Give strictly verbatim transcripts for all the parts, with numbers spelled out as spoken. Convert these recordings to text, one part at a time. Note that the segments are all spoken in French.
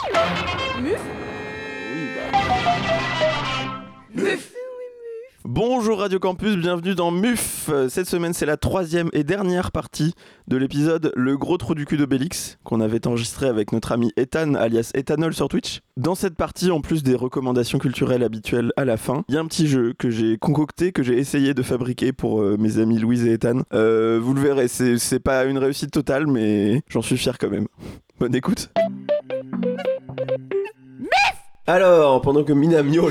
Muf. Oui, bah. Muf. Bonjour Radio Campus, bienvenue dans Muf. Cette semaine, c'est la troisième et dernière partie de l'épisode Le gros trou du cul d'Obélix, qu'on avait enregistré avec notre ami Ethan, alias Ethanol sur Twitch. Dans cette partie, en plus des recommandations culturelles habituelles à la fin, il y a un petit jeu que j'ai concocté, que j'ai essayé de fabriquer pour euh, mes amis Louise et Ethan. Euh, vous le verrez, c'est, c'est pas une réussite totale, mais j'en suis fier quand même. Bonne écoute. Alors, pendant que Mina miaule...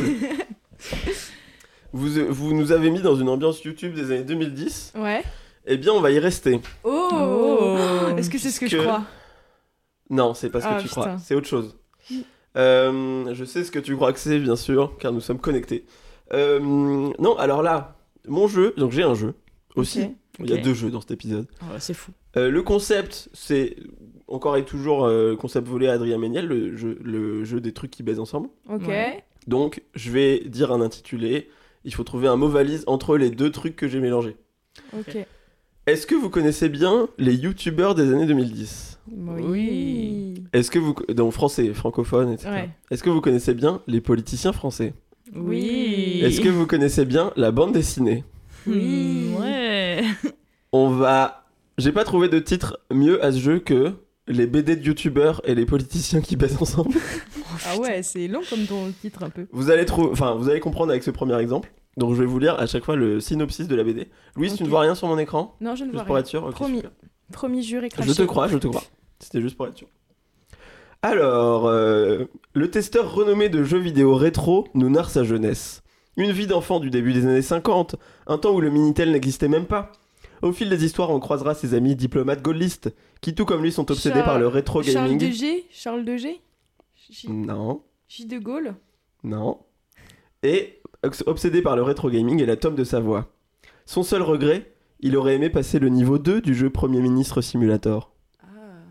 Vous, vous nous avez mis dans une ambiance YouTube des années deux mille dix. Ouais. Eh bien, on va y rester. Oh, oh. Est-ce que c'est ce que je crois ? Non, c'est pas ce que ah, tu putain. crois. C'est autre chose. Euh, je sais ce que tu crois que c'est, bien sûr, car nous sommes connectés. Euh, non, alors là, mon jeu, donc j'ai un jeu aussi. Okay. Il y a okay. deux jeux dans cet épisode. Oh, c'est fou. Euh, le concept, c'est encore et toujours euh, concept volé à Adrien Méniel, le jeu, le jeu des trucs qui baisent ensemble. Ok. Ouais. Donc, je vais dire un intitulé. Il faut trouver un mot valise entre les deux trucs que j'ai mélangés. Ok. Est-ce que vous connaissez bien les youtubeurs des années deux mille dix ? Oui. Est-ce que vous... Donc français, francophone, et cetera. Ouais. Est-ce que vous connaissez bien les politiciens français ? Oui. Est-ce que vous connaissez bien la bande dessinée ? Oui. Mmh, ouais. On va... J'ai pas trouvé de titre mieux à ce jeu que les B D de youtubeurs et les politiciens qui baissent ensemble. Ah ouais, c'est long comme ton titre un peu. Vous allez trouver... Enfin, vous allez comprendre avec ce premier exemple. Donc je vais vous lire à chaque fois le synopsis de la B D. Louise, Okay. tu ne vois rien sur mon écran ? Non, je ne vois Juste pour rien. être sûr. Ok, Promis. super. Promis, juré, craché. Je te crois, je te crois. C'était juste pour être sûr. Alors, euh, le testeur renommé de jeux vidéo rétro nous narre sa jeunesse. Une vie d'enfant du début des années cinquante, un temps où le Minitel n'existait même pas. Au fil des histoires, on croisera ses amis diplomates gaullistes, qui tout comme lui sont obsédés Char- par le rétro Charles gaming. de G Charles de G J, Non, J de Gaulle. non. Et obs- obsédé par le rétro gaming et la tome de sa voix. Son seul regret, il aurait aimé passer le niveau deux du jeu Premier Ministre Simulator. Ah.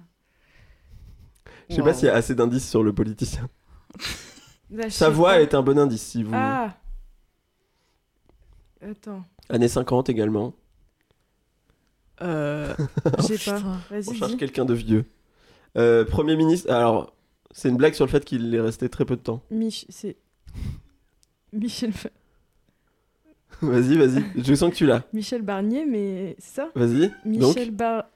Je sais Wow. pas s'il y a assez d'indices sur le politicien. Là, je Sa sais voix pas. est un bon indice si vous... Ah. Attends, Années cinquante également. Euh... je sais pas. Vas-y, On cherche dis. quelqu'un de vieux. Euh, Premier ministre... Alors, c'est une blague sur le fait qu'il est resté très peu de temps. Mich... C'est... Michel... Fa- Vas-y, vas-y. Je sens que tu l'as. Michel Barnier, mais... C'est ça ? Vas-y. Donc, Michel Bar...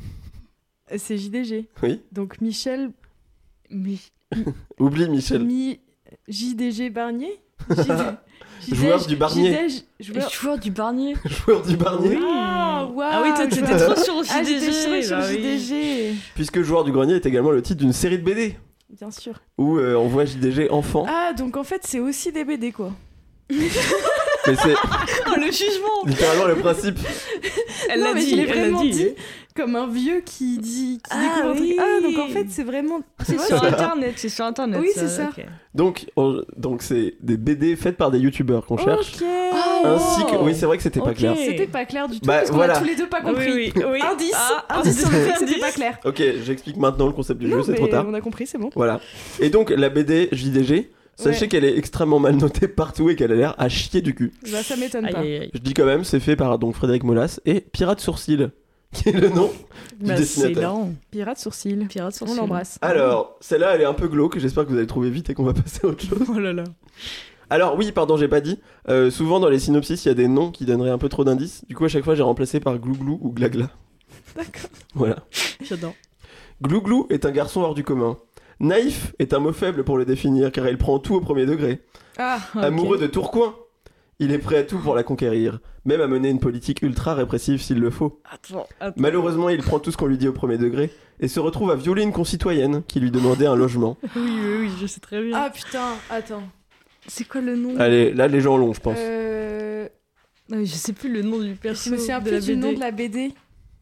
C'est J D G. oui. Donc Michel... Mi- Oublie Michel. Mi... J D G Barnier J D... J D G Joueur du Barnier. J D G Joueur... Joueur du Barnier. Joueur du Barnier. Ah, waouh, Ah oui, toi je t'étais vois. trop sur Ah, j'étais J D G. sûre sur bah oui. J D G. Puisque Joueur du Grenier est également le titre d'une série de B D. Bien sûr. Où euh, on voit J D G enfant. Ah, donc en fait, c'est aussi des B D, quoi. Mais c'est Oh, le jugement. littéralement le principe. Elle Non, l'a mais dit, je l'ai elle l'a vraiment dit. dit. Comme un vieux qui dit... Qui Ah, découvre un truc. oui. Ah, donc en fait, c'est vraiment... C'est sur internet, c'est sur internet. Oui, c'est ça. ok. Donc, on- donc c'est des B D faites par des youtubeurs qu'on cherche. Ok. Oh. Ainsi que... Oui, c'est vrai que c'était pas Ok. clair. C'était pas clair du tout, Bah, parce qu'on voilà. a tous les deux pas compris. Oui, oui, oui. Indice, Ah, indice sur le fait que c'était indice. pas clair. Ok, j'explique maintenant le concept du Non, jeu, c'est mais trop tard. on a compris, c'est bon. Voilà. Et donc, la B D J D G, sachez Ouais. qu'elle est extrêmement mal notée partout et qu'elle a l'air à chier du cul. Bah, ça m'étonne Aïe, pas. aïe, aïe. Je dis quand même, c'est fait par donc Frédéric Molas et Pirate Sourcil, qui est le nom du Bah, c'est dessinateur. lent. Pirate sourcil. Pirate sur On l'embrasse. Alors, celle-là, elle est un peu glauque, j'espère que vous allez trouver vite et qu'on va passer à autre chose. Oh là là. Alors oui, pardon, j'ai pas dit, euh, souvent dans les synopsis, il y a des noms qui donneraient un peu trop d'indices, du coup à chaque fois j'ai remplacé par Glouglou ou Glagla. D'accord. Voilà. J'adore. Glouglou est un garçon hors du commun. Naïf est un mot faible pour le définir car il prend tout au premier degré. Ah, Ok. Amoureux de Tourcoing, il est prêt à tout pour la conquérir, même à mener une politique ultra répressive s'il le faut. Attends, attends. Malheureusement, il prend tout ce qu'on lui dit au premier degré et se retrouve à violer une concitoyenne qui lui demandait un logement. Oui, oui, oui, je sais très bien. ah putain, attends. C'est quoi le nom Allez, là les gens l'ont, je pense. Euh... Non, mais je sais plus le nom du perso. Je me souviens de plus la du B D. nom de la B D.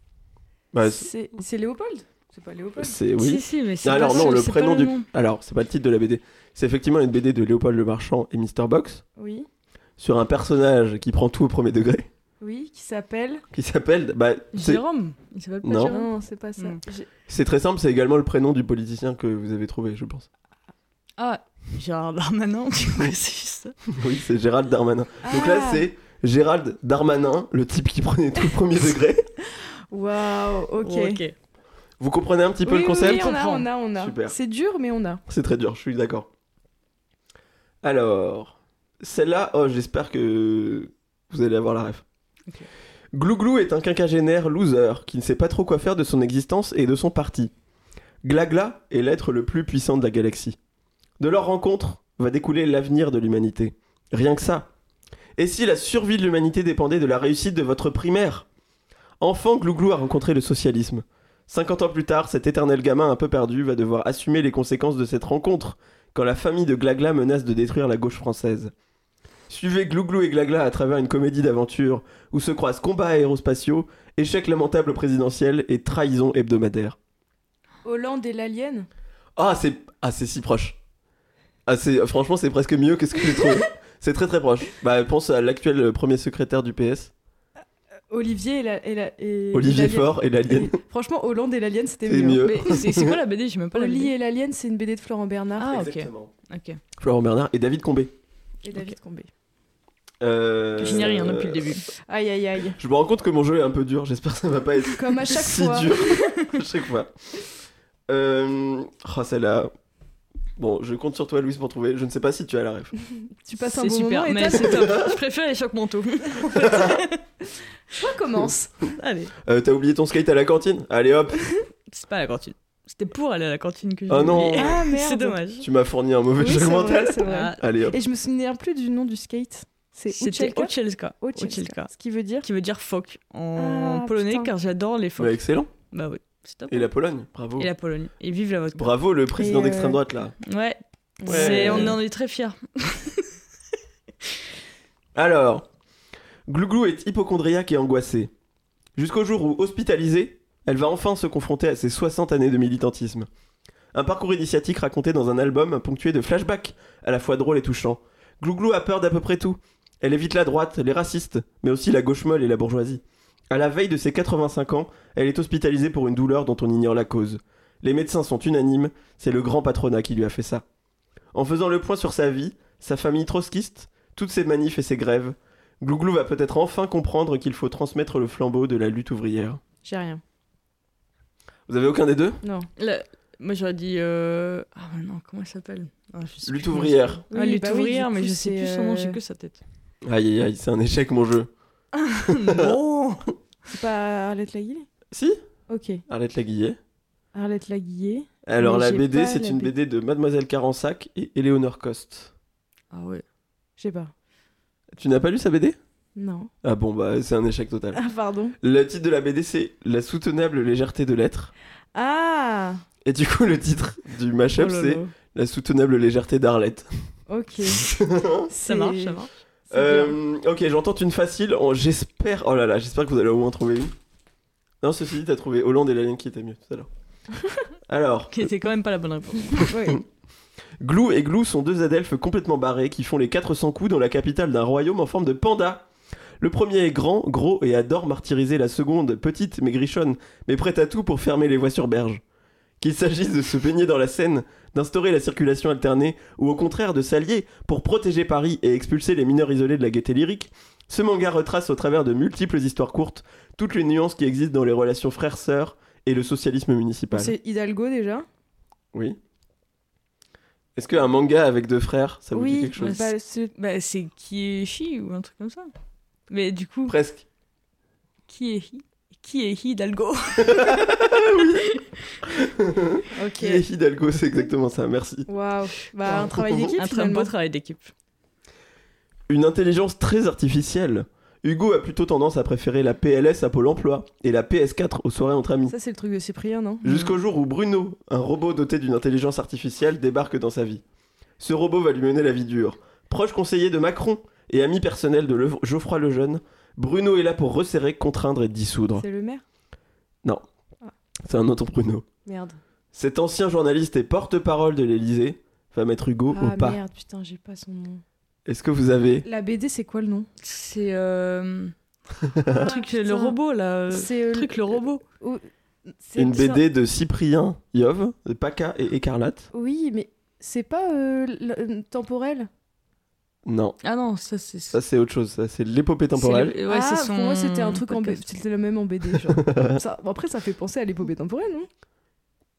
Bah, c'est... C'est c'est Léopold C'est pas Léopold c'est- Si, oui. si, mais c'est Alors pas non, ce- le c'est prénom pas du... nom. Alors, c'est pas le titre de la B D. C'est effectivement une B D de Léopold Le Marchand et Mister Box Oui, sur un personnage qui prend tout au premier degré, oui, qui s'appelle... qui s'appelle... Bah, c'est... Jérôme. Il s'appelle pas Non. Jérôme. Non, c'est pas ça. Hmm. J'ai- c'est très simple, c'est également le prénom du politicien que vous avez trouvé, je pense. Ah, Gérard Darmanin, du coup, c'est juste ça. Oui, c'est Gérald Darmanin. Donc là, Ah. c'est Gérald Darmanin, le type qui prenait tout au premier degré. Waouh, ok. Oh, ok. Vous comprenez un petit peu Oui, le oui, concept oui, on a, on a, on a. Super. C'est dur, mais on a. C'est très dur, je suis d'accord. Alors, celle-là, oh, j'espère que vous allez avoir la ref. Ok. Glouglou est un quinquagénaire loser qui ne sait pas trop quoi faire de son existence et de son parti. Glagla est l'être le plus puissant de la galaxie. De leur rencontre va découler l'avenir de l'humanité. Rien que ça. Et si la survie de l'humanité dépendait de la réussite de votre primaire ? Enfant, Glouglou a rencontré le socialisme. cinquante ans plus tard, cet éternel gamin un peu perdu va devoir assumer les conséquences de cette rencontre quand la famille de Glagla menace de détruire la gauche française. Suivez Glouglou et Glagla à travers une comédie d'aventure où se croisent combats aérospatiaux, échecs lamentables présidentiels et trahisons hebdomadaires. Hollande et l'alien. Ah, c'est ah, c'est si proche. Ah, c'est... Franchement, c'est presque mieux que ce que j'ai trouvé. C'est très très proche. Bah, pense à l'actuel premier secrétaire du P S. Olivier et la. Et la et Olivier l'alien. Faure et l'alien. Et franchement, Hollande et l'alien, c'était C'est mieux. mieux. Mais c'est, c'est quoi la B D? J'ai même pas la Oli B D. et l'alien, c'est une B D de Florent Bernard Ah, ok. Exactement. Ok. Florent Bernard et David Combé. et David Combé. Euh... Je n'y ai rien depuis le début. Aïe, aïe, aïe. Je me rends compte que mon jeu est un peu dur. J'espère que ça va pas être Comme à chaque si fois. dur à chaque fois. Euh... Oh, celle-là. Bon, je compte sur toi, Louise, pour trouver. Je ne sais pas si tu as la ref. Tu passes un C'est bon super, moment et mais t'as- c'est top. Je préfère les chocs mentaux. Toi, commence. Allez, Euh, t'as oublié ton skate à la cantine ? Allez hop. c'est pas à la cantine. C'était pour aller à la cantine que j'ai Oh non. oublié. Ah, merde. C'est dommage. Tu m'as fourni un mauvais Oui, jeu c'est mental. vrai, c'est vrai. Ah, Allez hop. Et je me souviens plus du nom du skate. C'est c'était Uchelka. Ochelka. Uchelka. Ochelka. Ce qui veut dire. Qui veut dire phoque en Ah, polonais, putain. car j'adore les phoques. Bah, excellent. Bah oui, c'est top. Et la Pologne, bravo. Et la Pologne. Et vive la vodka. Bravo le président Et, euh, d'extrême droite là. Ouais, Ouais. c'est- on en est très fiers. Alors, Glouglou est hypocondriaque et angoissée. Jusqu'au jour où, hospitalisée, elle va enfin se confronter à ses soixante années de militantisme. Un parcours initiatique raconté dans un album ponctué de flashbacks, à la fois drôles et touchants. Glouglou a peur d'à peu près tout. Elle évite la droite, les racistes, mais aussi la gauche molle et la bourgeoisie. À la veille de ses quatre-vingt-cinq ans, elle est hospitalisée pour une douleur dont on ignore la cause. Les médecins sont unanimes, c'est le grand patronat qui lui a fait ça. En faisant le point sur sa vie, sa famille trotskiste, toutes ses manifs et ses grèves, Glouglou va peut-être enfin comprendre qu'il faut transmettre le flambeau de la lutte ouvrière. J'ai rien. Vous avez aucun des deux ? Non. La- Moi j'aurais dit. euh, Ah bah non, comment elle s'appelle? Ah, je sais Lutte plus comment ouvrière. elle s'appelle. Ah, Oui, lutte bah oui, ouvrière, du mais coup, je sais c'est, plus son nom, euh, j'ai que sa tête. Aïe aïe aïe, c'est un échec mon jeu. non. C'est pas Arlette Laguillet? Si ? Ok. Arlette Laguillet. Arlette Laguillet. Alors Mais la j'ai B D, pas c'est la une B D. B D de Mademoiselle Carensac et Éléonore Coste. Ah ouais. Je sais pas. Tu n'as pas lu sa B D ? Non. Ah bon, bah c'est un échec total. Ah, pardon. Le titre de la B D, c'est La soutenable légèreté de l'être. Ah. Et du coup, le titre du mashup, Oh là c'est là. La soutenable légèreté d'Arlette. Ok. Ça C'est- marche, ça marche. c'est bien. Euh, ok, j'entends une facile. Oh, j'espère. Oh là là, j'espère que vous allez au moins trouver une. Non, ceci dit, t'as trouvé Hollande et l'alien qui était mieux tout à l'heure. Alors, Qui était quand même pas la bonne réponse. Oui. Glou et Glou sont deux adelphes complètement barrés qui font les quatre cents coups dans la capitale d'un royaume en forme de panda. Le premier est grand, gros et adore martyriser la seconde, petite mais grichonne, mais prête à tout pour fermer les voies sur berge. Qu'il s'agisse de se baigner dans la Seine, d'instaurer la circulation alternée, ou au contraire de s'allier pour protéger Paris et expulser les mineurs isolés de la gaieté lyrique, ce manga retrace au travers de multiples histoires courtes toutes les nuances qui existent dans les relations frères-sœurs et le socialisme municipal. C'est Hidalgo déjà. Oui. Est-ce qu'un manga avec deux frères, ça vous dit Oui. quelque chose? Bah, c'est- Bah, c'est Kieshi ou un truc comme ça. Mais du coup, Presque. Kiehi Qui est Hidalgo? Ok. Qui est Hidalgo, c'est exactement ça, merci. Waouh. Bah, un travail d'équipe Un très finalement. beau travail d'équipe. Une intelligence très artificielle. Hugo a plutôt tendance à préférer la P L S à Pôle emploi et la P S quatre aux soirées entre amis. Ça, c'est le truc de Cyprien, non? Jusqu'au jour où Bruno, un robot doté d'une intelligence artificielle, débarque dans sa vie. Ce robot va lui mener la vie dure. Proche conseiller de Macron et ami personnel de Le- Geoffroy Lejeune, Bruno est là pour resserrer, contraindre et dissoudre. C'est le maire? C'est un autre Bruno. Merde. Cet ancien journaliste et porte-parole de l'Élysée va mettre Hugo Ah au pas. merde, putain, j'ai pas son nom. Est-ce que vous avez... La B D, c'est quoi le nom? C'est euh... Ah, le truc, le putain. robot là. euh, C'est euh, Le truc, le robot. oh, c'est- Une c'est- B D de Cyprien Yov, de Paca et Écarlate? Oui, mais c'est pas euh, le- euh, temporel? Non, Ah non, ça c'est. ça c'est autre chose, ça c'est l'épopée temporelle. c'est le- Ouais, ah, c'est son pour moi, c'était un truc en B D. podcast. C'était le même en B D. Genre. ça, bon, après, ça fait penser à l'épopée temporelle, non?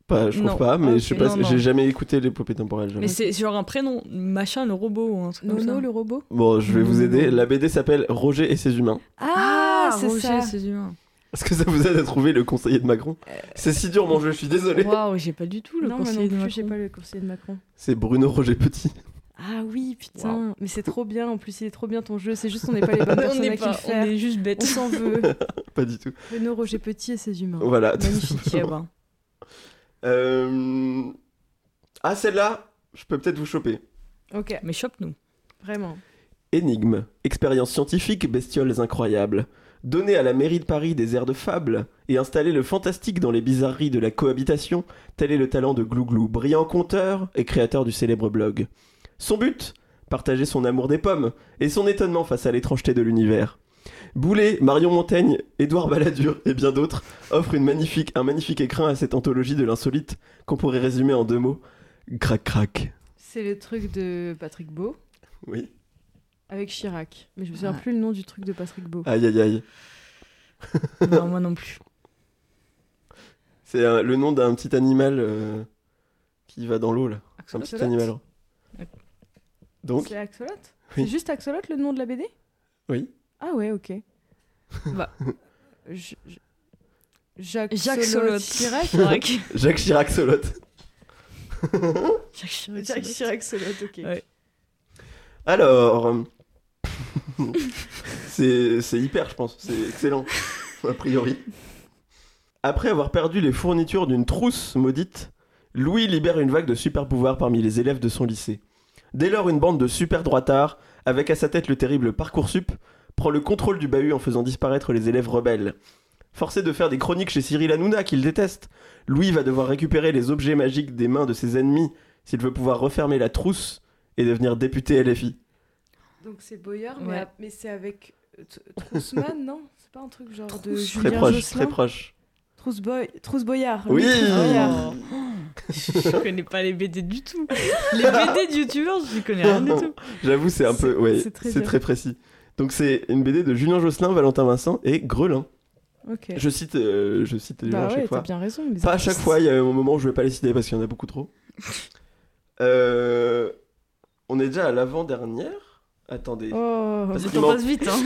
Pas, je trouve Non. pas, mais Ok. je sais pas, Non, non. j'ai jamais écouté l'épopée temporelle. jamais. Mais c'est genre un prénom, machin, le robot ou un truc comme Nono, ça. le robot. Bon, je vais vous Non. aider. La B D s'appelle Roger et ses humains. Ah, c'est Roger, ça. c'est humain. Est-ce que ça vous aide à trouver le conseiller de Macron C'est si dur mon jeu, je suis désolé. Waouh, j'ai pas du tout le non, moi conseiller non de plus, j'ai Macron. pas le conseiller de Macron. C'est Bruno Roger Petit. Ah oui, putain. Waouh. Mais c'est trop bien. En plus, il est trop bien ton jeu. C'est juste qu'on n'est pas les bonnes on personnes est à qui le pas, on faire. est juste On bêtes. s'en veut. Pas du tout. Renaud Roger Petit et ses humains. Voilà. Magnifique. Eh ben. Euh... Ah, celle-là, je peux peut-être vous choper. Ok, Mais chope-nous. vraiment. Énigme, expérience scientifique, bestioles incroyables. Donner à la mairie de Paris des airs de fable et installer le fantastique dans les bizarreries de la cohabitation, tel est le talent de Glouglou, brillant conteur et créateur du célèbre blog. Son but ? Partager son amour des pommes et son étonnement face à l'étrangeté de l'univers. Boulet, Marion Montaigne, Édouard Balladur et bien d'autres offrent une magnifique, un magnifique écrin à cette anthologie de l'insolite qu'on pourrait résumer en deux mots. Crac crac. C'est le truc de Patrick Beau Oui. avec Chirac. Mais je me souviens Ouais. plus le nom du truc de Patrick Beau. Aïe aïe aïe. Non, moi non plus. C'est euh, le nom d'un petit animal euh, qui va dans l'eau là. C'est un petit Axolotl animal. Donc, C'est Axolot Oui. C'est juste Axolot le nom de la B D oui. Ah ouais, ok. Bah. J- J- Jacques, Jacques Solot Solot. Chirac. Chirac. Jacques Chirac Solot. Jacques Chirac. Jacques Chirac Solot, ok. Ouais. Alors, euh, c'est c'est hyper, je pense. C'est excellent, a priori. Après avoir perdu les fournitures d'une trousse maudite, Louis libère une vague de super pouvoirs parmi les élèves de son lycée. Dès lors, une bande de super droitards, avec à sa tête le terrible Parcoursup, prend le contrôle du bahut en faisant disparaître les élèves rebelles. Forcé de faire des chroniques chez Cyril Hanouna, qu'il déteste, Louis va devoir récupérer les objets magiques des mains de ses ennemis s'il veut pouvoir refermer la trousse et devenir député L F I. Donc c'est Boyard, mais, Ouais. à- mais c'est avec euh, T- Troussman, non? C'est pas un truc genre de Trousse- Julien Très proche, Josselin très proche. Trousse, Boy... Trousse Boyard. Oui. Trousse Boyard. Oh. Je connais pas les B D du tout. Les B D de youtubeurs, je connais rien du tout. J'avoue, c'est un peu, C'est- ouais, c'est très c'est bien. très précis. Donc c'est une B D de Julien Josselin, Valentin Vincent et Grelin. Ok. Je cite, euh, je cite les gens Bah à chaque ouais, t'as fois. bien raison. mais Pas à c'est- chaque fois, il y a un moment où je vais pas les citer parce qu'il y en a beaucoup trop. Euh, On est déjà à l'avant-dernière. Attendez. Oh, Parce Le qu'il temps m'en- passe vite, hein.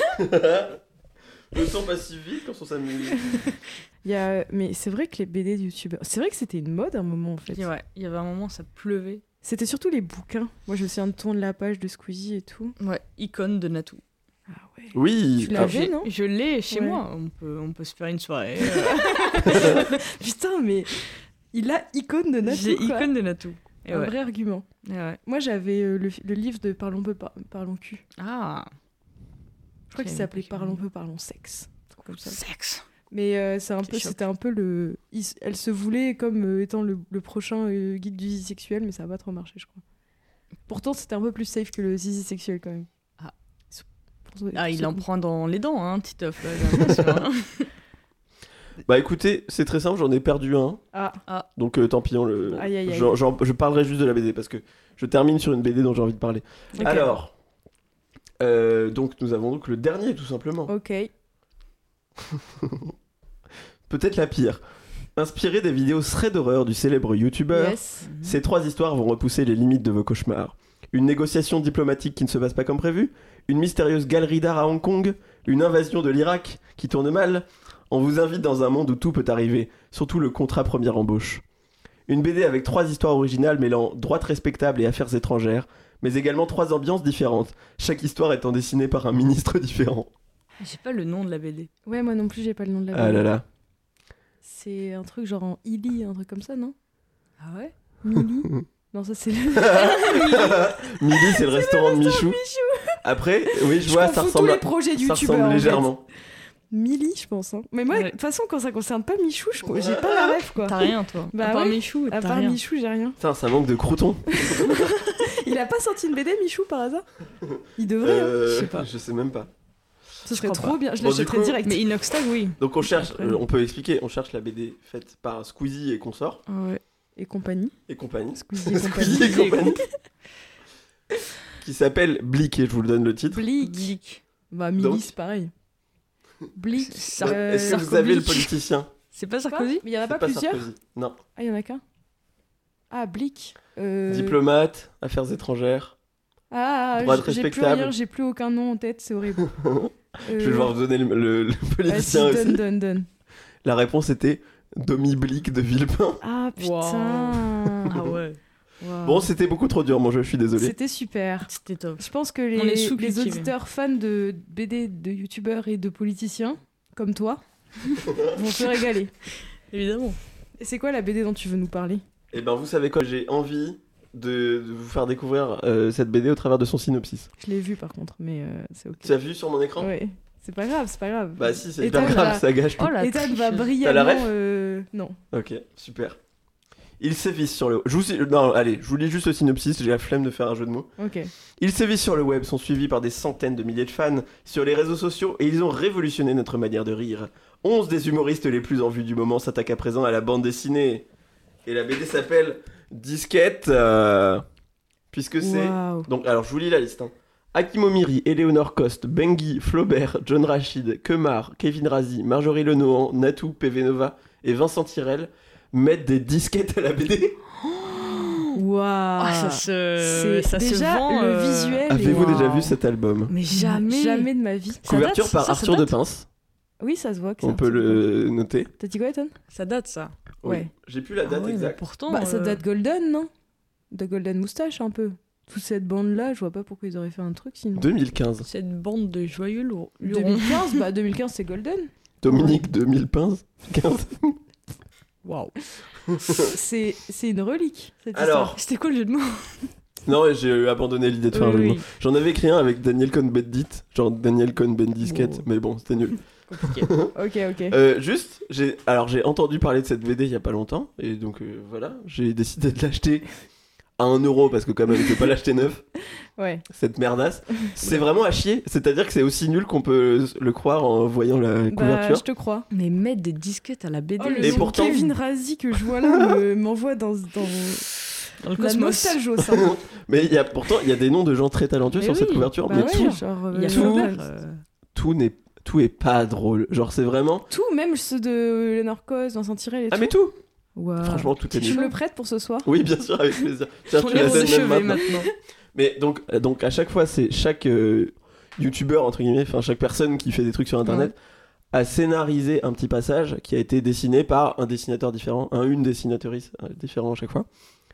Le temps passe si vite quand on s'amuse. il y a... mais c'est vrai que les B D de youtubeurs, c'est vrai que c'était une mode à un moment en fait. Ouais, il y avait un moment, ça pleuvait. C'était surtout les bouquins. Moi je me souviens de tourner la page de Squeezie et tout. Ouais, icône de Natou. Ah ouais. Oui. Tu l'as ah, vu J'ai- non Je l'ai chez Ouais. moi. On peut, on peut se faire une soirée. euh, Putain, mais il a icône de Natou. J'ai quoi. icône de Natou. Et Un ouais. vrai argument. Et ouais. Moi j'avais euh, le, le livre de Parlons peu, par- parlons cul. Ah. Je crois qu'il J'avais s'appelait pas Parlons suivi. peu, parlons sexe. Un truc comme ça. Sexe. Mais euh, c'est un peu, C'est choc. c'était un peu le. il s- elle se voulait comme euh, étant le, le prochain euh, guide du zizi sexuel, mais ça a pas trop marché, je crois. Pourtant, c'était un peu plus safe que le zizi sexuel quand même. Ah. Pour- Ah, il pour- en prend dans les dents, hein, Titeuf. Là, j'ai l'impression, hein. Bah écoutez, c'est très simple, j'en ai perdu un. Ah, Donc euh, tant pis, on le... Aïe, aïe, aïe. j'en- j'en- je parlerai juste de la B D parce que je termine sur une B D dont j'ai envie de parler. ok. Alors, euh, donc nous avons donc le dernier tout simplement. Ok. Peut-être la pire. Inspiré des vidéos thread d'horreur du célèbre youtubeur, Yes. ces trois histoires vont repousser les limites de vos cauchemars. Une négociation diplomatique qui ne se passe pas comme prévu, une mystérieuse galerie d'art à Hong Kong, une invasion de l'Irak qui tourne mal. On vous invite dans un monde où tout peut arriver, surtout le contrat première embauche. Une B D avec trois histoires originales mêlant droite respectable et affaires étrangères, mais également trois ambiances différentes, chaque histoire étant dessinée par un ministre différent. J'ai pas le nom de la B D. Ouais, moi non plus, j'ai pas le nom de la Ah B D. là là. C'est un truc genre en Illy, un truc comme ça, non Ah ouais. Mili Non, ça c'est le. Midi, c'est le restaurant de Michou. Après, oui, je vois, ça confonds ressemble, tous à- les projets de ça youtubeurs. ressemble en fait. légèrement. Mili, je pense. Hein. Mais moi, de Ouais. toute façon, quand ça concerne pas Michou, je... j'ai pas la ref quoi. T'as rien, toi. Bah à part ouais. Michou, À t'as part rien. Michou, j'ai rien. Putain, ça manque de croutons. Il a pas sorti une B D, Michou, par hasard Il devrait, hein. Euh, je sais pas. Je sais même pas. Ce serait crois trop pas. bien. Je Bon, l'achèterais du coup- direct. Mais Inoxtag, oui. Donc on cherche, Après. euh, on peut expliquer, on cherche la B D faite par Squeezie et consorts Ouais. Et compagnie. et compagnie. Squeezie et compagnie. Squeezie et compagnie. Qui s'appelle Blick et je vous le donne le titre. Blick. Blick. Bah, Mili, Donc- c'est pareil. Blick. Ça- euh, Est-ce que vous Sarko avez le Blick. politicien C'est pas Pas Sarkozy? Mais il y en a C'est pas, pas plusieurs Sarkozy. Non. Ah, il y en a qu'un. Ah, Blick. Euh... Diplomate, affaires étrangères. Ah, Droit j- j'ai plus respectable. rien, j'ai plus aucun nom en tête, c'est horrible. Je vais devoir vous donner le, le- le politicien Vas-y, aussi. donne, donne, donne. La réponse était Domi Blick de Villepin. Ah, putain. Ah ouais. Wow. Bon, c'était beaucoup trop dur, mon jeu, je suis désolé. C'était super. C'était top. Je pense que On est les, sous-cultivés. les auditeurs fans de B D, de youtubeurs et de politiciens, comme toi, vont se régaler. Évidemment. Et c'est quoi la B D dont tu veux nous parler? Et ben, vous savez quoi, j'ai envie de, de vous faire découvrir euh, cette B D au travers de son synopsis. Je l'ai vu par contre, mais euh, c'est ok. Tu as vu sur mon écran? Ouais. C'est pas grave, c'est pas grave. Bah si, c'est Ethan hyper grave, va- ça gâche tout. Oh la Ethan va tricheuse. brillamment. T'as la ref euh, Non. Ok, super. Ils sévissent sur le... Je vous... Non, allez, je vous lis juste le synopsis, j'ai la flemme de faire un jeu de mots. Ok. Ils sévissent sur le web, sont suivis par des centaines de milliers de fans sur les réseaux sociaux et ils ont révolutionné notre manière de rire. onze des humoristes les plus en vue du moment s'attaquent à présent à la bande dessinée. Et la B D s'appelle Disquette, euh, puisque c'est... Waouh. Donc, alors, je vous lis la liste. Hein. Hakim Omiri, Eleonore Coste, Bengi, Flaubert, John Rachid, Kemar, Kevin Razi, Marjorie Lenohan, Natou, P V Nova et Vincent Tirel mettent des disquettes à la B D. Waouh. Ah, ça se, C'est ça se déjà vend. le euh, visuel. Avez-vous et- déjà Wow. vu cet album? Mais Jamais. jamais. Jamais de ma vie. Ça Couverture date, par ça, ça Arthur de date Pince. Oui, ça se voit que c'est On un peut petit peu- le noter. T'as dit quoi, Ethan? Ça date, ça. Oui. Ouais. J'ai plus la date Ah ouais, mais exacte. pourtant. Bah, ça euh, date Golden, non? De Golden Moustache, un peu. Toute cette bande-là, je vois pas pourquoi ils auraient fait un truc sinon. deux mille quinze. Cette bande de joyeux lourds. deux mille quinze, bah deux mille quinze c'est Golden. Dominique deux mille quinze. quinze. Waouh. C'est c'est une relique, cette Alors, histoire. C'était quoi le jeu de mots? Non, j'ai abandonné l'idée de faire un jeu de mots. J'en avais écrit un avec Daniel Cohn-Bendit, genre Daniel Cohn-Bendisquette, Bon. mais bon, c'était nul. Compliqué. Ok, ok. Euh, juste, j'ai alors j'ai entendu parler de cette B D il y a pas longtemps, et donc euh, voilà, j'ai décidé de l'acheter à un euro parce que quand même, je peux pas l'acheter neuf, Ouais. cette merdasse. C'est vraiment à chier, c'est-à-dire que c'est aussi nul qu'on peut le croire en voyant la Bah, couverture. je te crois. Mais mettre des disquettes à la B D. Oh, le Et nom pourtant- Kevin Razi que je vois là me- m'envoie dans, dans Dans le la cosmos. nostalgie, ça. Mais il y a pourtant il y a des noms de gens très talentueux Mais sur cette oui, couverture, Bah mais ouais, tout, genre, Il y a euh, tout- Flaubert, tout, euh, tout n'est tout est pas drôle. Genre c'est vraiment tout, même ceux de Léonore Cos, Vincent Tirel et ah tout. mais tout. Waouh. Franchement tout est Tu nul. me le prêtes pour ce soir? Oui, bien sûr, avec plaisir. Tiens, Pour tu les la roses de donnes même chevet maintenant. maintenant. Mais donc, euh, donc à chaque fois, c'est chaque euh, youtubeur, entre guillemets, enfin chaque personne qui fait des trucs sur internet a scénarisé un petit passage qui a été dessiné par un dessinateur différent, un une dessinatrice euh, différent à chaque fois.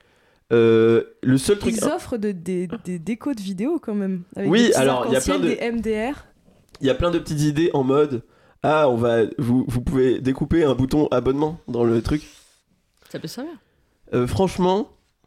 Euh, le seul truc. Ils offrent de- des, des décos de vidéos quand même. Avec Oui, des petits alors, il y a arcs-en-ciel, plein de- des M D R. Il y a plein de petites idées en mode ah, on va, vous, vous pouvez découper un bouton abonnement dans le truc. Ça peut servir. Euh, franchement,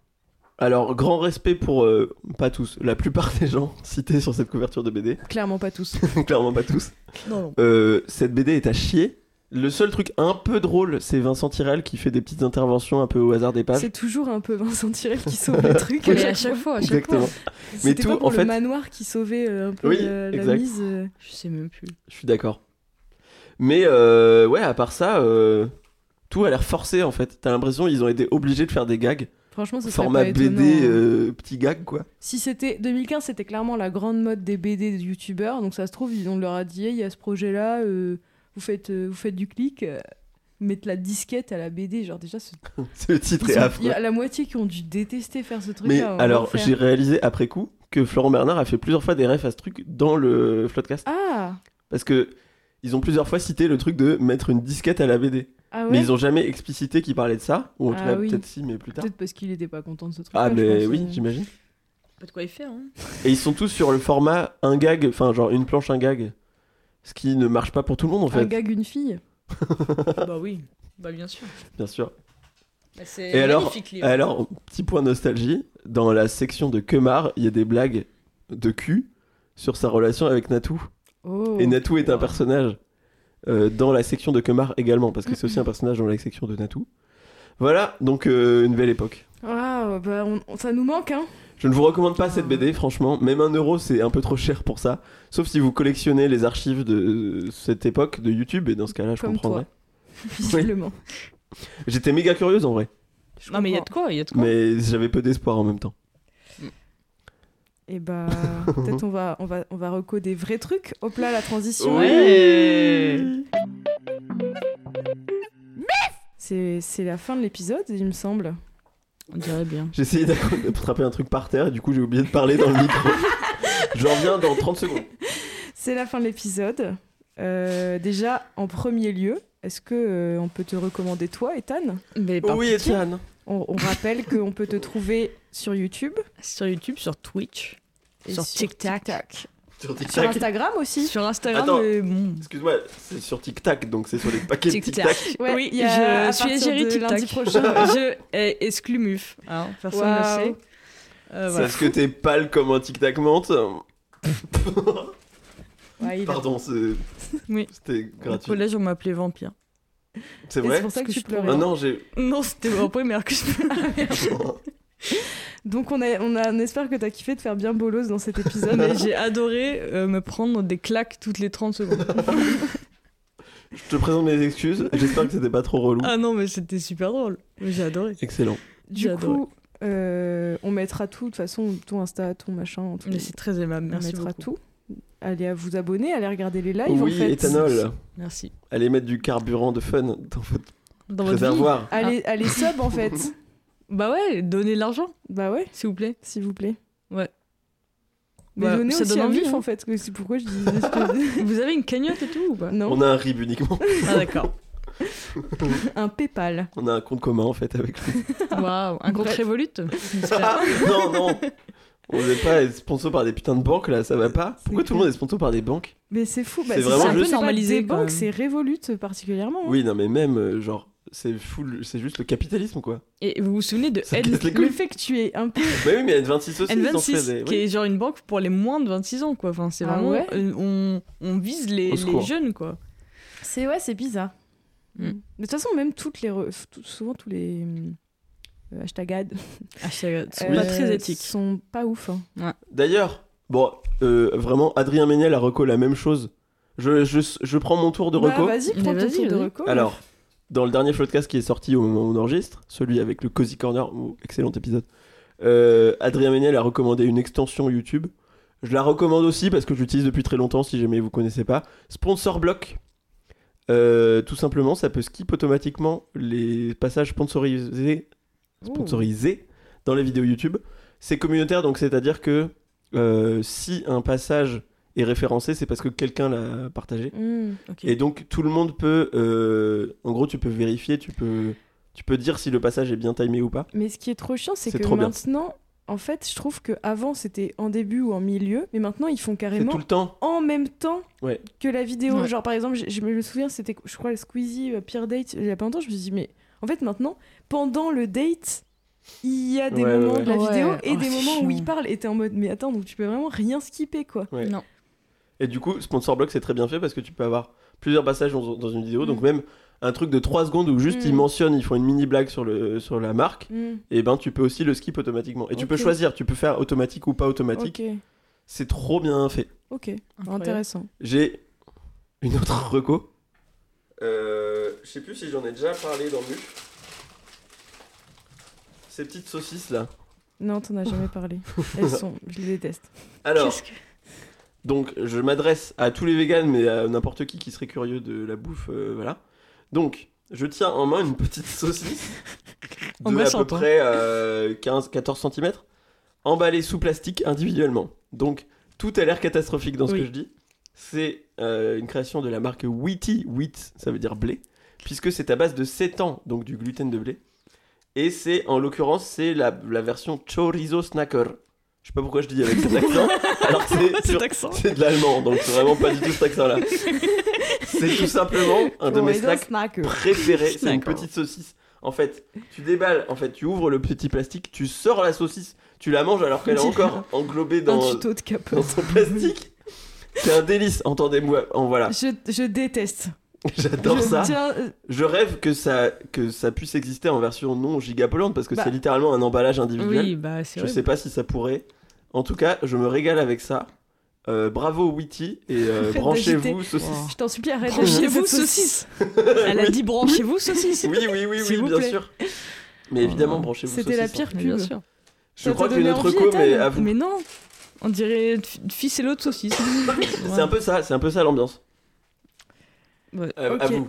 alors grand respect pour euh, pas tous, la plupart des gens cités sur cette couverture de B D, Clairement pas tous. clairement pas tous. Non, non. Euh, cette B D est à chier. Le seul truc un peu drôle, c'est Vincent Tirel qui fait des petites interventions un peu au hasard des pages. C'est toujours un peu Vincent Tirel qui sauve les trucs. Mais à chaque fois, à chaque Exactement. fois. Mais C'était tout, pas pour en le fait- manoir qui sauvait euh, un peu Oui, la, la exact. mise. euh. Je sais même plus. Je suis d'accord. Mais euh, ouais, à part ça, euh, tout a l'air forcé en fait. T'as l'impression qu'ils ont été obligés de faire des gags. Franchement, ça serait Format pas B D, étonnant, hein. euh, petit gag quoi. Si c'était deux mille quinze, c'était clairement la grande mode des B D de youtubeurs. Donc ça se trouve, ils- on leur a dit, Hey, il y a ce projet-là, euh, vous, faites, euh, vous faites du clic, euh, mettre la disquette à la B D. Genre déjà, ce- C'est le titre ils est ont- il affreux. y a la moitié qui ont dû détester faire ce truc-là. Mais on va alors, le faire. j'ai réalisé après coup que Florent Bernard a fait plusieurs fois des refs à ce truc dans le Floodcast. Ah, Parce que ils ont plusieurs fois cité le truc de mettre une disquette à la B D. ah ouais. Mais ils ont jamais explicité qu'ils parlaient de ça. Ou en tout Ah cas, oui. peut-être si, mais plus tard. Peut-être parce qu'il était pas content de ce truc. Ah, mais oui, j'imagine. Pas de quoi y faire. Hein. Et ils sont tous sur le format un gag, enfin, genre une planche, un gag. Ce qui ne marche pas pour tout le monde en fait. Un gag, une fille. Bah oui. Bah bien sûr. Bien sûr. Bah, c'est Et alors, magnifique, livre. alors, petit point nostalgie, dans la section de Kemar, il y a des blagues de cul sur sa relation avec Natou. Oh. Et Natou est un Wow. personnage euh, dans la section de Kemar également, parce que c'est aussi un personnage dans la section de Natou. Voilà, donc euh, une belle époque. Ah, bah, on- on- ça nous manque, hein. Je ne vous recommande pas cette B D, franchement. Même un euro, c'est un peu trop cher pour ça. Sauf si vous collectionnez les archives de cette époque de YouTube, et dans ce cas-là, je Comme comprendrais. Visiblement. J'étais méga curieuse en vrai, Je Non mais il y a de comprends. quoi, il y a de quoi. mais j'avais peu d'espoir en même temps. Et bah, peut-être on va, on, va, on va reco des vrais trucs. Hop là, la transition. Ouais. C'est, c'est la fin de l'épisode, il me semble. On dirait bien. J'ai essayé d'attraper un truc par terre et du coup j'ai oublié de parler dans le micro. Je reviens dans trente secondes. C'est la fin de l'épisode. Euh, déjà, en premier lieu, est-ce que euh, on peut te recommander toi, Ethan ? Mais par Oui, pitié, Étienne. on, on rappelle qu'on peut te trouver sur YouTube sur YouTube, sur Twitch, et sur sur TikTok, TikTok. Sur Sur TikTok. Instagram aussi. sur Instagram. Attends. Mais bon. Excuse-moi, c'est sur TikTok, donc c'est sur les paquets de Tic Tic Tac. Tac. Ouais, oui, il y a- à je suis partir égérie de TikTok. lundi prochain. je eh, exclus Muf. Hein, personne ne Waouh. sait. Euh, C'est voilà. parce que t'es pâle comme un Tic Tac menthe. Ouais, il a- Pardon, c'est... Oui. c'était Au gratuit. collège, on m'appelait Vampire. C'est Et vrai c'est pour ça que Parce tu que je pleurais. Ah non, j'ai... Non, c'était en première que je Donc on, a, on, a, on espère que t'as kiffé de faire bien bolos dans cet épisode. Mais j'ai adoré euh, me prendre des claques toutes les trente secondes. Je te présente mes excuses. J'espère que c'était pas trop relou. Ah non, mais c'était super drôle. J'ai adoré. Excellent. Du J'ai adoré. coup, euh, on mettra tout, de toute façon, ton Insta, ton machin, tout. Mais c'est très aimable, on merci mettra beaucoup. tout. Allez à vous abonner, allez regarder les lives en Oui, fait. éthanol. Merci. Allez mettre du carburant de fun dans votre Dans votre vie. réservoir. Allez, allez sub en fait. Bah ouais, donnez l'argent, Bah ouais, s'il vous plaît. s'il vous plaît. Ouais. Mais Bah, donnez ça aussi donne à envie, Mif hein. en fait, que c'est pourquoi je dis. Vous avez une cagnotte et tout ou pas? Non, On a un R I B uniquement. Ah d'accord. un PayPal. On a un compte commun en fait avec lui. Waouh, un compte Bref. Revolut j'espère. non, non. On n'est pas sponsor par des putains de banques là, ça va pas. Pourquoi tout le monde est sponsor par des banques? Mais c'est fou, bah, C'est c'est vraiment un peu juste- normalisé. Des quand banques, même. c'est Revolut particulièrement. hein. Oui, non mais même euh, genre c'est full, c'est juste le capitalisme quoi. Et vous vous souvenez de Ça N... casse les Le couilles. fait que tu es un peu. Bah oui, mais N vingt-six aussi. N ils en vingt-six, faisaient, qui oui. est genre une banque pour les moins de vingt-six ans quoi. Enfin, c'est Ah vraiment ouais euh, on... on vise les... Au les secours. jeunes quoi. C'est ouais, c'est bizarre. Mm. Mais de toute façon, même toutes les. re- tout- souvent, tous les. euh, hashtag ads. Ah, c'est c'est euh, pas très éthique. sont pas ouf. hein. D'ailleurs, bon, euh, vraiment, Adrien Méniel a reco la même chose. Je, je, je prends mon tour de Bah, reco. vas-y, Mais prends ton vas-y, tour de vas-y. reco. Alors, dans le dernier podcast qui est sorti au moment où on enregistre, celui avec le Cozy Corner, oh, excellent épisode, euh, Adrien Méniel a recommandé une extension YouTube. Je la recommande aussi parce que je l'utilise depuis très longtemps, si jamais vous connaissez pas. Sponsor Block. Euh, tout simplement, ça peut skip automatiquement les passages sponsorisés, sponsorisés dans les vidéos YouTube. C'est communautaire, donc c'est-à-dire que euh, si un passage est référencé, c'est parce que quelqu'un l'a partagé. Mm. Ok. Et donc tout le monde peut, euh, en gros, tu peux vérifier, tu peux, tu peux dire si le passage est bien timé ou pas. Mais ce qui est trop chiant, c'est C'est que trop bien. maintenant, en fait, je trouve qu'avant c'était en début ou en milieu, mais maintenant ils font C'est carrément tout le temps. en même temps Ouais. que la vidéo. Ouais. Genre par exemple, je, je me souviens, c'était, je crois, le Squeezie euh, Pire Date, il y a pas longtemps, je me suis dit, mais en fait maintenant, pendant le date, il y a des Ouais, moments ouais, de la ouais. vidéo et Oh, des c'est moments où chiant. il parle et t'es en mode, mais attends, donc tu peux vraiment rien skipper quoi. Ouais. Non. Et du coup, Sponsor Block, c'est très bien fait parce que tu peux avoir plusieurs passages dans, dans une vidéo. Mm. Donc même un truc de trois secondes où juste Mm. ils mentionnent, ils font une mini blague sur, le, sur la marque, Mm. et ben tu peux aussi le skip automatiquement. Et tu peux Ok. choisir, tu peux faire automatique ou pas automatique. Ok, C'est trop bien fait. ok, Incroyable. intéressant. J'ai une autre reco. Euh, je sais plus si j'en ai déjà parlé dans Muf. Ces petites saucisses là. Non, t'en as jamais parlé. Elles sont, je les déteste. Alors, Qu'est-ce que- donc je m'adresse à tous les véganes, mais à n'importe qui qui serait curieux de la bouffe, euh, voilà. Donc, je tiens en main une petite saucisse de à peu Angoissante, hein. près euh, quinze à quatorze centimètres, emballée sous plastique individuellement. Donc, tout a l'air catastrophique dans ce Oui. que je dis. C'est euh, une création de la marque Wheaty, wheat, ça veut dire blé, puisque c'est à base de sétan, donc du gluten de blé. Et c'est, en l'occurrence, c'est la, la version chorizo snacker. Je sais pas pourquoi je dis avec cet accent, alors que c'est, Cet sur- accent. c'est de l'allemand, donc c'est vraiment pas du tout cet accent-là. C'est tout simplement un de mes Chorizo snacks snacker. préférés, c'est une D'accord. petite saucisse. En fait, tu déballes, en fait, tu ouvres le petit plastique, tu sors la saucisse, tu la manges alors qu'elle est encore englobée dans, Un tuto de dans capote. son plastique. C'est un délice, entendez-moi. En voilà, Je, je déteste. j'adore Je ça. tiens, euh, Je rêve que ça, que ça puisse exister en version non gigapolante parce que Bah. c'est littéralement un emballage individuel. Oui, bah c'est Je vrai. sais pas si ça pourrait. En tout cas, je me régale avec ça. Euh, bravo Witty et euh, Arrête branchez-vous d'agiter. saucisse. Wow. je t'en supplie, arrête de Branchez-vous, cette saucisse. Elle a dit branchez-vous, saucisse. Oui, oui, oui, S'il oui, vous bien plaît. sûr. Mais évidemment, Oh. branchez-vous C'était la saucisse, hein. pire Mais pub. bien sûr. Je Ça crois t'a que j'ai donné notre envie, reco, Ethan mais à vous. Mais non, on dirait f- fils et l'autre saucisse. C'est un peu ça, c'est un peu ça l'ambiance. Ouais. Euh, À Ok. vous.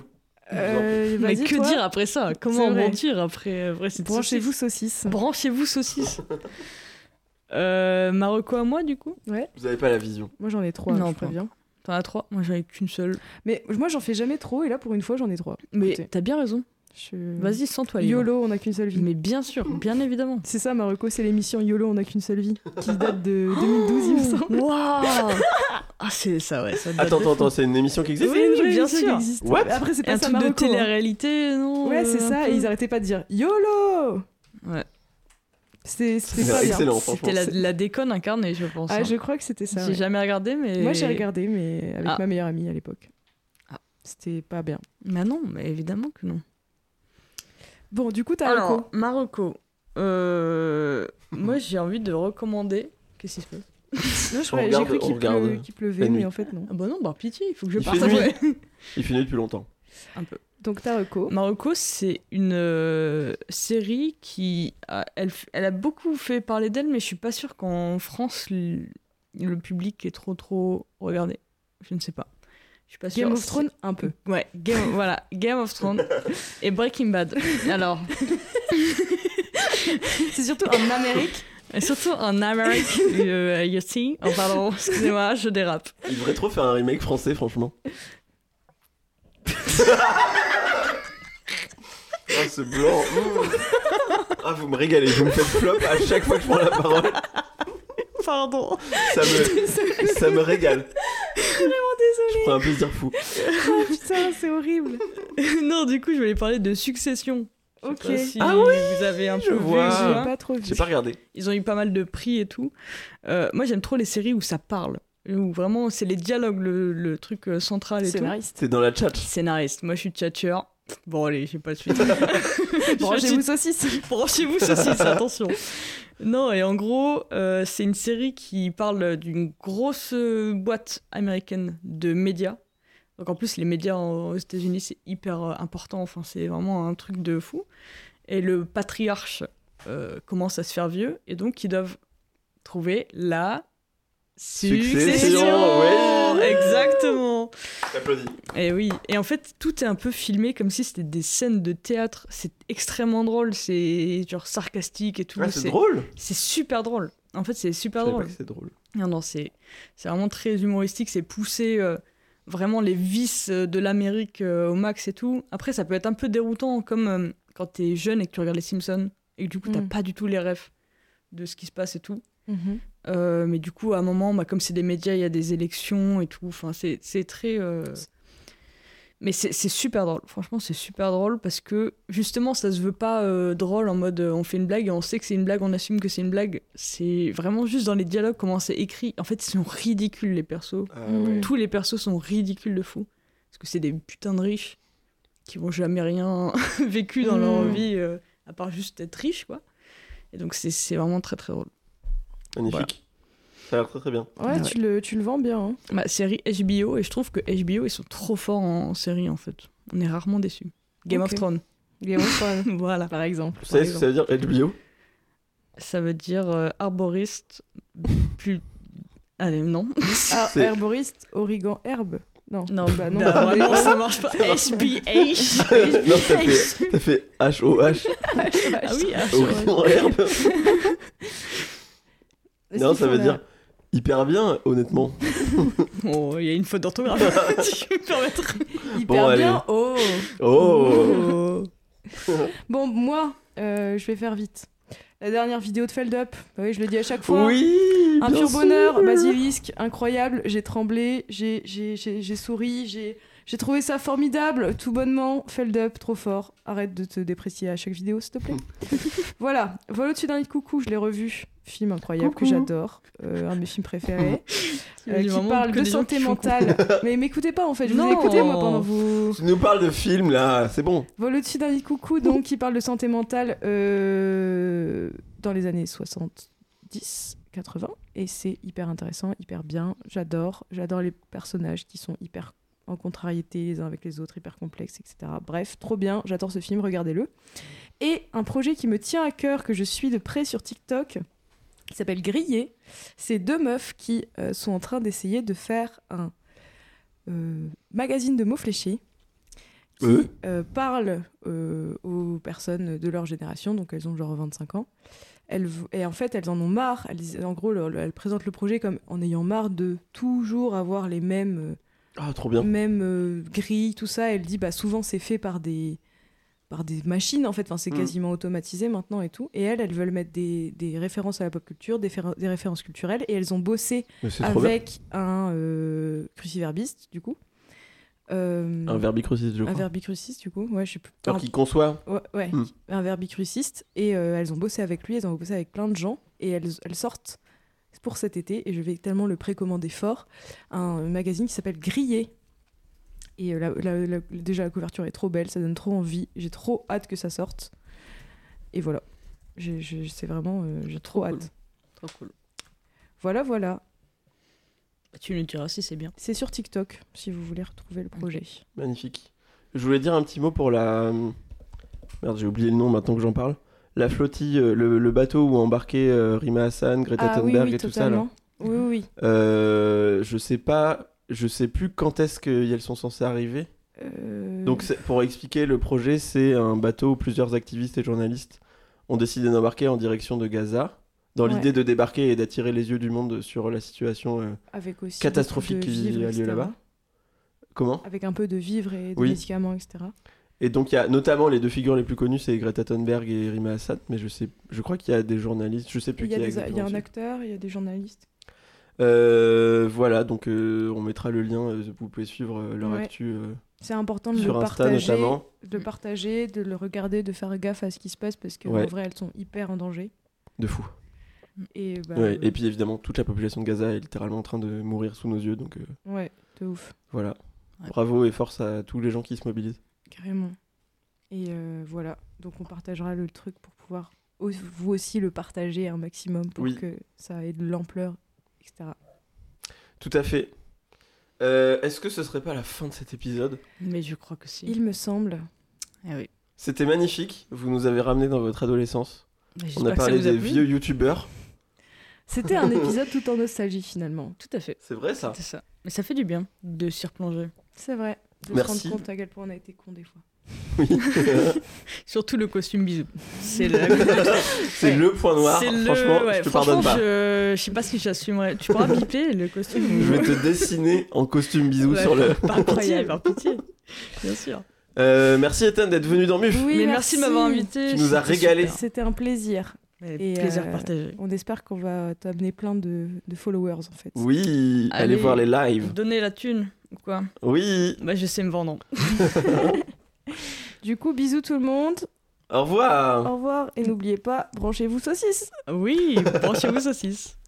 Euh, Mais vas-y, que toi. dire après ça? Comment C'est vrai. mentir après, après cette Branchez-vous saucisse saucisse. Branchez-vous saucisse. euh, Marocco à moi, du coup? Ouais, Vous avez pas la vision. moi j'en ai trois, Non, je pas. préviens. T'en as trois? Moi, j'en ai qu'une seule. Mais moi j'en fais jamais trop et là pour une fois j'en ai trois. Mais Écoutez, t'as bien raison. je... Vas-y, sens-toi libre. YOLO, on n'a qu'une seule vie. Mais bien sûr, bien évidemment. C'est ça, Marocco, c'est l'émission YOLO, on n'a qu'une seule vie, qui date de deux mille douze, il me semble. Waouh. Ah, c'est ça, ouais. Ça date Attends, de attends, fou. attends, c'est une émission qui existe? C'est une Oui, vraie bien émission sûr. qui existe. What Après, c'est pas Un ça, truc de Marocco. hein. télé-réalité, non? Ouais, c'est euh, ça, un et peu ils arrêtaient pas de dire YOLO. Ouais. C'était c'était C'est pas bien. excellent, franchement. C'était la, la déconne incarnée, je pense. Ah, hein. je crois que c'était ça. J'ai ouais. jamais regardé, mais. Moi j'ai regardé, mais avec Ah. ma meilleure amie à l'époque. Ah. C'était pas bien. Bah non, mais évidemment que non. Bon, du coup, t'as Alors, Marocco. Marocco. Euh, moi, j'ai envie de recommander. Qu'est-ce qui se passe? Non, je On croyais- regarde- J'ai cru on qu'il regarde pleu- qu'il pleuvait, la nuit. mais en fait non. Ah bah non, par pitié, il faut que je Il parte. fait nuit. Ouais. Il finit depuis longtemps. Un peu. Donc t'as Marocco. Marocco, c'est une euh, série qui. A, elle, f- elle a beaucoup fait parler d'elle, mais je suis pas sûre qu'en France, le, le public est trop trop regardé. Je ne sais pas. Je suis pas sûre. Game of C'est- Thrones, un peu. Ouais, Game, voilà, Game of Thrones et Breaking Bad. Alors, C'est surtout en Amérique. et surtout en Amérique, euh, you see. Oh, pardon, excusez-moi, je dérape. Il devrait trop faire un remake français, franchement. Ah, ce blanc. Mmh. Ah, vous me régalez. Vous me faites flop à chaque fois que je prends la parole. Pardon. Ça me, ça me régale. Je prends un plaisir fou. Oh putain, c'est horrible. Non, du coup, je voulais parler de Succession. Je sais Ok. pas si Ah oui, vous avez un je peu vois. vu. J'ai ça. pas trop vu. J'ai pas regardé. Ils ont eu pas mal de prix et tout. Euh, moi, j'aime trop les séries où ça parle. Où vraiment, c'est les dialogues, le, le truc euh, central et Scénariste. C'est dans la chat. tout. Scénariste. Moi, je suis tchatcheur. Bon, allez, j'ai pas de suite. Branchez-vous saucisse. Branchez-vous saucisse, attention. Non, et en gros, euh, c'est une série qui parle d'une grosse euh, boîte américaine de médias. Donc en plus, les médias en- aux États-Unis, c'est hyper euh, important. Enfin, c'est vraiment un truc de fou. Et le patriarche euh, commence à se faire vieux, et donc ils doivent trouver la Succession, succession. oui. Exactement. J'applaudis. Et oui, et en fait, tout est un peu filmé comme si c'était des scènes de théâtre. C'est extrêmement drôle, c'est genre sarcastique et tout. Ah, c'est drôle. C'est super drôle. En fait, c'est Je super savais pas drôle. que c'est drôle. Non, non, c'est c'est vraiment très humoristique. C'est pousser euh, vraiment les vices euh, de l'Amérique euh, au max et tout. Après, ça peut être un peu déroutant, comme euh, quand t'es jeune et que tu regardes les Simpsons et que du coup, t'as Mm. pas du tout les refs de ce qui se passe et tout. Mhm. Euh, mais du coup, à un moment, bah, comme c'est des médias, il y a des élections et tout. Enfin, c'est c'est très. euh, Mais c'est c'est super drôle. Franchement, c'est super drôle parce que justement, ça se veut pas euh, drôle en mode euh, on fait une blague et on sait que c'est une blague, on assume que c'est une blague. C'est vraiment juste dans les dialogues, comment c'est écrit. En fait, ils sont ridicules, les persos. Ah, Mm. ouais. Tous les persos sont ridicules de fou. Parce que c'est des putains de riches qui vont jamais rien vécu dans leur Mm. vie euh, à part juste être riches, quoi. Et donc, c'est c'est vraiment très très drôle. Magnifique. Voilà. Ça a l'air très très bien. Ouais, Ouais. Tu, le, tu le vends bien. Hein. Bah, série H B O, et je trouve que H B O, ils sont trop forts en série, en fait. On est rarement déçus. Game Ok. of Thrones. Game of Thrones, Voilà. par exemple. Vous savez ce que ça veut dire H B O? Ça veut dire euh, arboriste plus... Allez, non. Ah, C'est- herboriste, origan, herbe. Non. Non, bah non. bah, vraiment, ça marche pas. H B H. Non, ça fait, ça fait H O H. Ah oui, H. Orion herbe. Est-ce Non, qu'il ça faut veut la- dire hyper bien, honnêtement. Oh, il y a une faute d'orthographe. Si je peux me permettre. Hyper Bon, allez. bien. Oh. Oh. Bon, moi, euh, je vais faire vite. La dernière vidéo de Feld Up, bah oui, je le dis à chaque fois. Oui. Un bien pur sûr. bonheur, basilisque, incroyable. J'ai tremblé, j'ai, j'ai, j'ai, j'ai souri, j'ai, j'ai trouvé ça formidable, tout bonnement. Feld Up, trop fort. Arrête de te déprécier à chaque vidéo, s'il te plaît. Voilà, Vol au-dessus d'un lit de coucou, je l'ai revu. Film incroyable Coucou. que j'adore, euh, un de mes films préférés, euh, Il y a qui vraiment parle que de des gens santé qui font mentale. Mais m'écoutez pas en fait, je vous ai Non. écouté moi pendant vous. Tu nous parles de films là, c'est bon. Vol au-dessus d'un lit de coucou, donc qui parle de santé mentale euh, dans les années soixante-dix quatre-vingts. Et c'est hyper intéressant, hyper bien. J'adore. J'adore les personnages qui sont hyper en contrariété les uns avec les autres, hyper complexes, et cetera. Bref, trop bien. J'adore ce film, regardez-le. Et un projet qui me tient à cœur, que je suis de près sur TikTok, qui s'appelle Grillé. C'est deux meufs qui euh, sont en train d'essayer de faire un euh, magazine de mots fléchés qui Euh. euh, parle euh, aux personnes de leur génération, donc elles ont genre vingt-cinq ans. Elles, et en fait, elles en ont marre. Elles, en gros, le, le, elles présentent le projet comme en ayant marre de toujours avoir les mêmes, Ah, trop bien. mêmes euh, grilles, tout ça. Elle dit, bah, souvent, c'est fait par des, par des machines, en fait. Enfin, c'est Mm. quasiment automatisé maintenant et tout. Et elles, elles veulent mettre des, des références à la pop culture, des, fér- des références culturelles. Et elles ont bossé Mais c'est trop bien. avec un euh, cruciverbiste, du coup. Euh, Un verbicruciste, je un crois. verbicruciste, du coup. Ouais, je sais plus. Alors Un- qu'il conçoit. Ouais, ouais, Mm. un verbicruciste. Et euh, elles ont bossé avec lui, elles ont bossé avec plein de gens. Et elles, elles sortent pour cet été, et je vais tellement le précommander fort, un magazine qui s'appelle Grillé. Et euh, la, la, la, déjà, la couverture est trop belle, ça donne trop envie. J'ai trop hâte que ça sorte. Et voilà. J'ai, j'ai, c'est vraiment... Euh, j'ai trop, Trop hâte. cool. Trop cool. Voilà, voilà. Bah, tu nous diras si c'est bien. C'est sur TikTok, si vous voulez retrouver le projet. Magnifique. Je voulais dire un petit mot pour la... Merde, j'ai oublié le nom maintenant que j'en parle. La flottille, euh, le, le bateau où embarquait euh, Rima Hassan, Greta Ah oui, Thunberg oui, et tout ça. Là. totalement. Oui, oui, oui. Euh, je sais pas, je sais plus quand est-ce qu'elles sont censées arriver. Euh, Donc c'est- pour expliquer le projet, c'est un bateau où plusieurs activistes et journalistes ont décidé d'embarquer en direction de Gaza, dans Ouais. l'idée de débarquer et d'attirer les yeux du monde sur la situation euh, avec aussi catastrophique beaucoup de qui vivres, a lieu et cetera. là-bas. Comment? Avec un peu de vivres et de Oui. médicaments, et cetera. Et donc il y a notamment les deux figures les plus connues, c'est Greta Thunberg et Rima Hassan, mais je sais, je crois qu'il y a des journalistes, je sais plus Il y, a qui des- exactement il y a un dessus. acteur, il y a des journalistes. Euh, voilà, donc euh, on mettra le lien, euh, vous pouvez suivre euh, leur Ouais. actu euh, C'est important de sur le Insta partager, notamment. de le partager, de le regarder, de faire gaffe à ce qui se passe parce qu'en Ouais. vrai elles sont hyper en danger. De fou. Et bah, Ouais, et puis évidemment, toute la population de Gaza est littéralement en train de mourir sous nos yeux, donc euh, ouais, de ouf, voilà. Ouais. Bravo et force à tous les gens qui se mobilisent. carrément. Et euh, voilà, donc on partagera le truc pour pouvoir au- vous aussi le partager un maximum pour Oui. que ça ait de l'ampleur, et cetera. Tout à fait. Euh, Est-ce que ce serait pas la fin de cet épisode? Mais je crois que si. Il me semble. Eh oui. C'était magnifique, vous nous avez ramenés dans votre adolescence. Mais On j'espère a que ça parlé vous a des plu. vieux youtubeurs. C'était un épisode tout en nostalgie finalement. Tout à fait. C'est vrai ça? C'est ça. Mais ça fait du bien de s'y replonger. C'est vrai. De Merci. se rendre compte à quel point on a été cons des fois. Oui. Surtout le costume bisou. C'est le... C'est Ouais. le point noir, C'est le- franchement, ouais, je te franchement, pardonne pas. Je... je sais pas si j'assumerais. Tu pourras biper le costume. Je vais te dessiner en costume bisou Ouais, sur le... Par pitié, par pitié. Bien sûr. Euh, merci Ethan d'être venu dans Muf. Oui, Mais merci de m'avoir invité. Tu nous as c'était régalé. super. C'était un plaisir. Et Et, plaisir euh, partagé. On espère qu'on va t'amener plein de, de followers en fait. Oui, allez, Allez. voir les lives. Donner la thune ou quoi? Oui, Bah, je sais me vendre. Du coup, bisous tout le monde. au revoir. Au revoir. Et n'oubliez pas, branchez-vous saucisses. Oui, branchez-vous saucisse.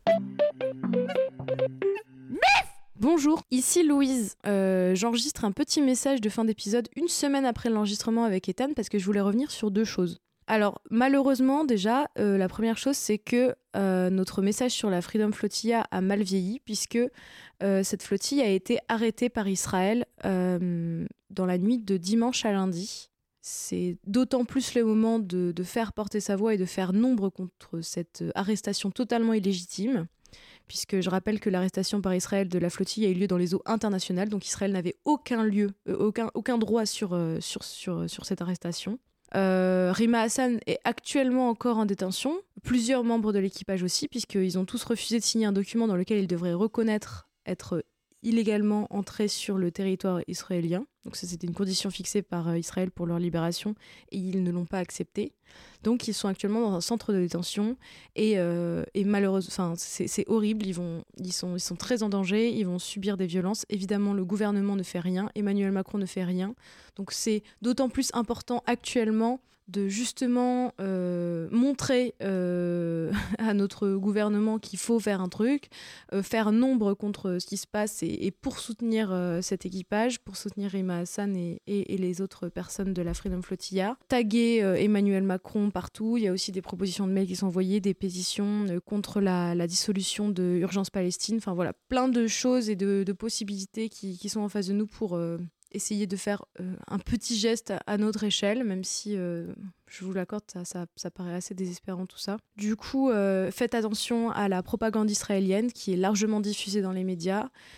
Bonjour, ici Louise. Euh, J'enregistre un petit message de fin d'épisode une semaine après l'enregistrement avec Ethan parce que je voulais revenir sur deux choses. Alors, malheureusement, déjà, euh, la première chose, c'est que euh, notre message sur la Freedom Flotilla a mal vieilli, puisque euh, cette flottille a été arrêtée par Israël euh, dans la nuit de dimanche à lundi. C'est d'autant plus le moment de, de faire porter sa voix et de faire nombre contre cette arrestation totalement illégitime, puisque je rappelle que l'arrestation par Israël de la flottille a eu lieu dans les eaux internationales, donc Israël n'avait aucun lieu, euh, aucun, aucun droit sur, euh, sur, sur, sur cette arrestation. Euh, Rima Hassan est actuellement encore en détention, plusieurs membres de l'équipage aussi, puisqu'ils ont tous refusé de signer un document dans lequel ils devraient reconnaître être illégalement entrés sur le territoire israélien. Donc ça, c'était une condition fixée par euh, Israël pour leur libération, et ils ne l'ont pas accepté. Donc ils sont actuellement dans un centre de détention, et, euh, et malheureusement, enfin, c'est, c'est horrible, ils, vont, ils, sont, ils sont très en danger, ils vont subir des violences. Évidemment, le gouvernement ne fait rien, Emmanuel Macron ne fait rien. Donc c'est d'autant plus important actuellement de justement euh, montrer euh, à notre gouvernement qu'il faut faire un truc, euh, faire nombre contre ce qui se passe, et, et pour soutenir euh, cet équipage, pour soutenir Rima Hassan et, et, et les autres personnes de la Freedom Flotilla. Taguer euh, Emmanuel Macron partout. Il y a aussi des propositions de mails qui sont envoyées, des pétitions euh, contre la, la dissolution de Urgence Palestine. Enfin voilà, plein de choses et de, de possibilités qui, qui sont en face de nous pour euh, essayer de faire euh, un petit geste à, à notre échelle, même si, euh, je vous l'accorde, ça, ça, ça paraît assez désespérant tout ça. Du coup, euh, faites attention à la propagande israélienne qui est largement diffusée dans les médias.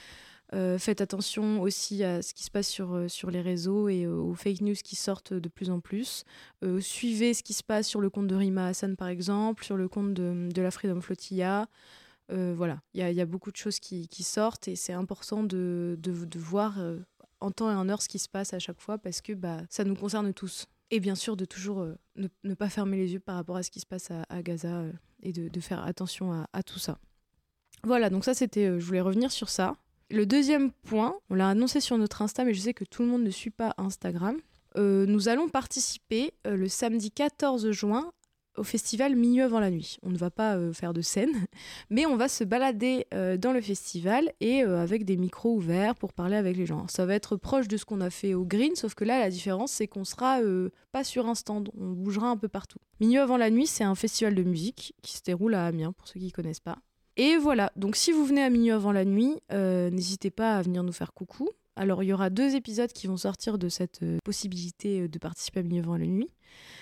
Euh, faites attention aussi à ce qui se passe sur, euh, sur les réseaux et euh, aux fake news qui sortent de plus en plus. Euh, suivez ce qui se passe sur le compte de Rima Hassan, par exemple, sur le compte de, de la Freedom Flotilla. Euh, voilà, il y, y a beaucoup de choses qui, qui sortent et c'est important de, de, de voir euh, en temps et en heure ce qui se passe à chaque fois parce que bah, ça nous concerne tous. Et bien sûr, de toujours euh, ne, ne pas fermer les yeux par rapport à ce qui se passe à, à Gaza euh, et de, de faire attention à, à tout ça. Voilà, donc ça, c'était, euh, je voulais revenir sur ça. Le deuxième point, on l'a annoncé sur notre Insta, mais je sais que tout le monde ne suit pas Instagram. Euh, nous allons participer euh, le samedi quatorze juin au festival Minuit avant la nuit. On ne va pas euh, faire de scène, mais on va se balader euh, dans le festival et euh, avec des micros ouverts pour parler avec les gens. Ça va être proche de ce qu'on a fait au Green, sauf que là, la différence, c'est qu'on sera euh, pas sur un stand, on bougera un peu partout. Minuit avant la nuit, c'est un festival de musique qui se déroule à Amiens, pour ceux qui ne connaissent pas. Et voilà, donc si vous venez à Minuit avant la nuit, euh, n'hésitez pas à venir nous faire coucou. Alors, il y aura deux épisodes qui vont sortir de cette euh, possibilité de participer à Minuit avant la nuit.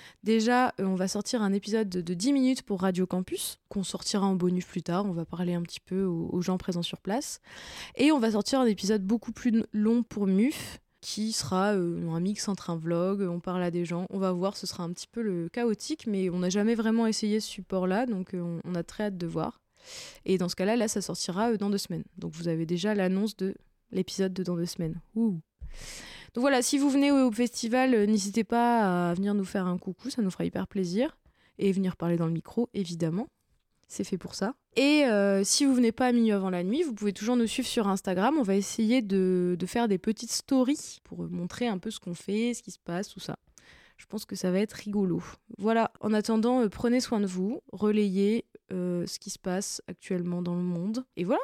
Déjà, euh, on va sortir un épisode de, de dix minutes pour Radio Campus, qu'on sortira en bonus plus tard. On va parler un petit peu aux, aux gens présents sur place. Et on va sortir un épisode beaucoup plus long pour M U F, qui sera euh, un mix entre un vlog, on parle à des gens. On va voir, ce sera un petit peu le chaotique, mais on n'a jamais vraiment essayé ce support-là, donc euh, on, on a très hâte de voir. Et dans ce cas-là, là, ça sortira euh, dans deux semaines. Donc vous avez déjà l'annonce de l'épisode de dans deux semaines. Ouh. Donc voilà, si vous venez au festival, euh, n'hésitez pas à venir nous faire un coucou, ça nous fera hyper plaisir. Et venir parler dans le micro, évidemment. C'est fait pour ça. Et euh, si vous venez pas à Minuit avant la nuit, vous pouvez toujours nous suivre sur Instagram. On va essayer de, de faire des petites stories pour montrer un peu ce qu'on fait, ce qui se passe, tout ça. Je pense que ça va être rigolo. Voilà, en attendant, euh, prenez soin de vous, relayez euh, ce qui se passe actuellement dans le monde. Et voilà,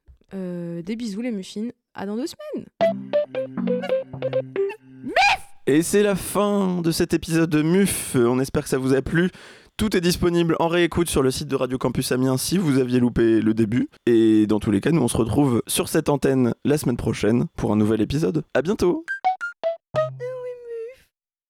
euh, des bisous les muffins, à dans deux semaines. Et c'est la fin de cet épisode de M U F. On espère que ça vous a plu. Tout est disponible en réécoute sur le site de Radio Campus Amiens si vous aviez loupé le début. Et dans tous les cas, nous on se retrouve sur cette antenne la semaine prochaine pour un nouvel épisode. À bientôt.